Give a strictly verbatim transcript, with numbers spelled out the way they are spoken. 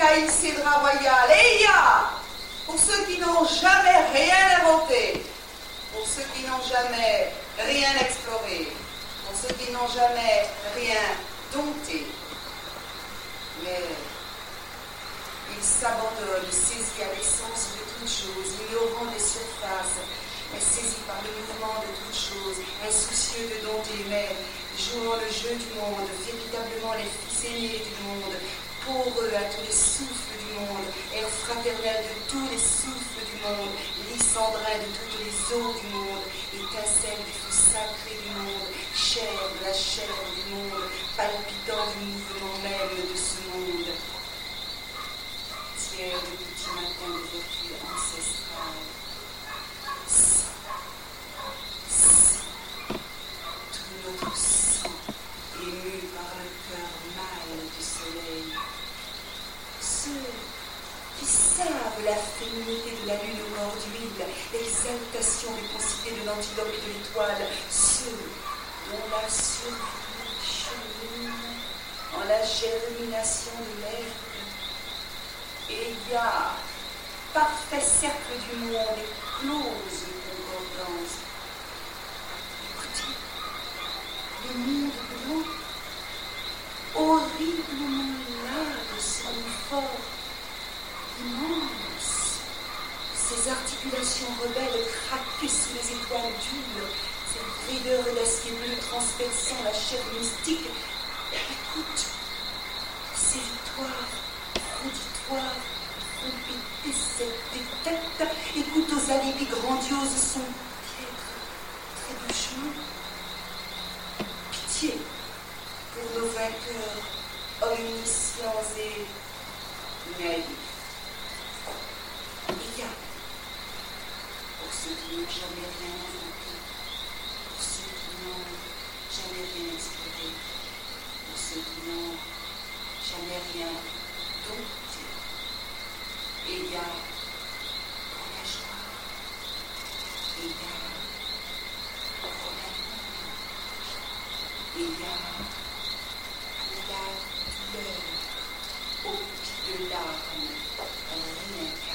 laïcité drap royal. Et il y a, pour ceux qui n'ont jamais rien inventé, pour ceux qui n'ont jamais rien exploré, pour ceux qui n'ont jamais rien dompté, mais ils s'abandonnent, saisis à l'essence de toute chose, ignorant des surfaces, mais saisis par le mouvement de toute chose, insoucieux de dompter, mais jouant le jeu du monde, véritablement les fils aînés du monde, poreux à tous les souffles du monde, air fraternel de tous les souffles du monde, lysandrin de toutes les eaux du monde, étincelle du feu sacré du monde, chair de la chair du monde, palpitant du mouvement même de ce monde. Tiers de petit matin de vertu ancestrale. Tout notre sang ému par le cœur mâle du soleil. Ceux qui savent la féminité de la lune au bord d'huile, l'exaltation des concités de l'antilope et de l'étoile, ceux dont la survie chemine en la germination de l'herbe. Et il y a parfait cercle du monde et close concordance. Écoutez, le monde blanc, horriblement large, son effort immense, ses articulations rebelles craquées sous les étoiles d'huile, ses raideurs d'acier bleu transperçant la chair mystique. Écoute, ces victoires auditoires, répéter cette tête, écoute aux alibis grandioses son piètre trébuchement. Pitié pour nos vainqueurs omniscients et naïfs. Il y a, pour ceux qui n'ont jamais rien inventé, pour ceux qui n'ont jamais rien exploré, pour ceux qui n'ont jamais rien dompté. Et il y a pour la joie, et il y a pour l'amour, et il y a pour la douleur, au pied de larmes, rien.